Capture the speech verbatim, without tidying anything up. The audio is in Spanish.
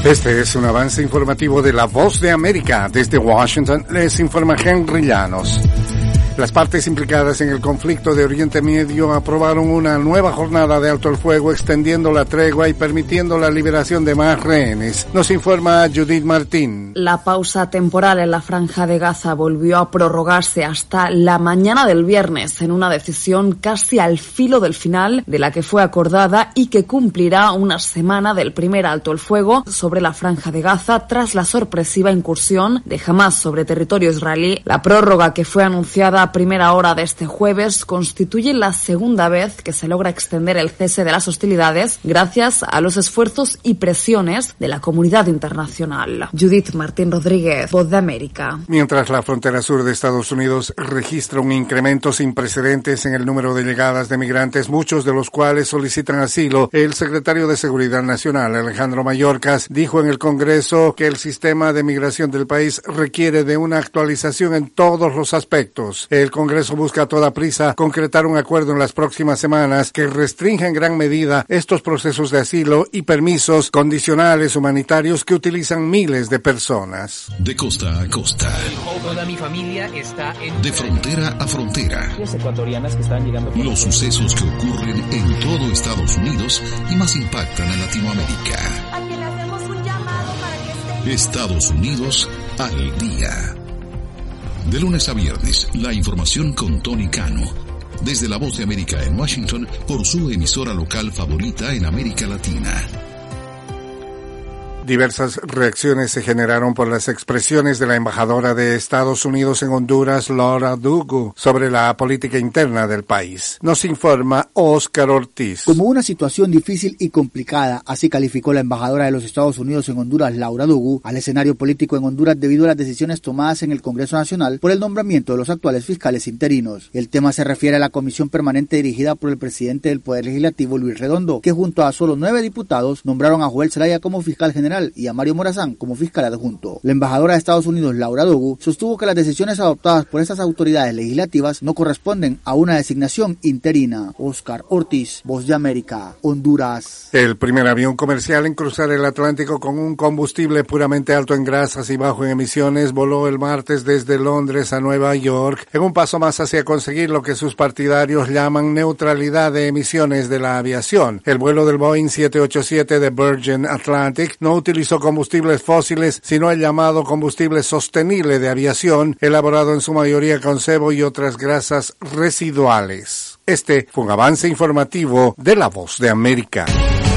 Este es un avance informativo de La Voz de América. Desde Washington les informa Henry Llanos. Las partes implicadas en el conflicto de Oriente Medio aprobaron una nueva jornada de alto el fuego, extendiendo la tregua y permitiendo la liberación de más rehenes. Nos informa Judith Martín. La pausa temporal en la Franja de Gaza volvió a prorrogarse hasta la mañana del viernes, en una decisión casi al filo del final de la que fue acordada y que cumplirá una semana del primer alto el fuego sobre la Franja de Gaza tras la sorpresiva incursión de Hamás sobre territorio israelí. La prórroga, que fue anunciada a primera hora de este jueves, constituye la segunda vez que se logra extender el cese de las hostilidades gracias a los esfuerzos y presiones de la comunidad internacional. Judith Martín Rodríguez, Voz de América. Mientras la frontera sur de Estados Unidos registra un incremento sin precedentes en el número de llegadas de migrantes, muchos de los cuales solicitan asilo, el secretario de Seguridad Nacional, Alejandro Mayorkas, dijo en el Congreso que el sistema de migración del país requiere de una actualización en todos los aspectos. El Congreso busca a toda prisa concretar un acuerdo en las próximas semanas que restrinja en gran medida estos procesos de asilo y permisos condicionales humanitarios que utilizan miles de personas. De costa a costa. Toda mi familia está en... De frontera a frontera. Las ecuatorianas que están llegando... Los sucesos que ocurren en todo Estados Unidos y más impactan a Latinoamérica. A quien hacemos un llamado para que estén... Estados Unidos al día. De lunes a viernes, la información con Tony Cano. Desde La Voz de América en Washington, por su emisora local favorita en América Latina. Diversas reacciones se generaron por las expresiones de la embajadora de Estados Unidos en Honduras, Laura Dugu, sobre la política interna del país. Nos informa Oscar Ortiz. Como una situación difícil y complicada, así calificó la embajadora de los Estados Unidos en Honduras, Laura Dugu, al escenario político en Honduras debido a las decisiones tomadas en el Congreso Nacional por el nombramiento de los actuales fiscales interinos. El tema se refiere a la comisión permanente dirigida por el presidente del Poder Legislativo, Luis Redondo, que junto a solo nueve diputados nombraron a Joel Zelaya como fiscal general y a Mario Morazán como fiscal adjunto. La embajadora de Estados Unidos, Laura Dugu, sostuvo que las decisiones adoptadas por estas autoridades legislativas no corresponden a una designación interina. Oscar Ortiz, Voz de América, Honduras. El primer avión comercial en cruzar el Atlántico con un combustible puramente alto en grasas y bajo en emisiones voló el martes desde Londres a Nueva York, en un paso más hacia conseguir lo que sus partidarios llaman neutralidad de emisiones de la aviación. El vuelo del Boeing siete ochenta y siete de Virgin Atlantic no utilizó combustibles fósiles, sino el llamado combustible sostenible de aviación, elaborado en su mayoría con sebo y otras grasas residuales. Este fue un avance informativo de La Voz de América.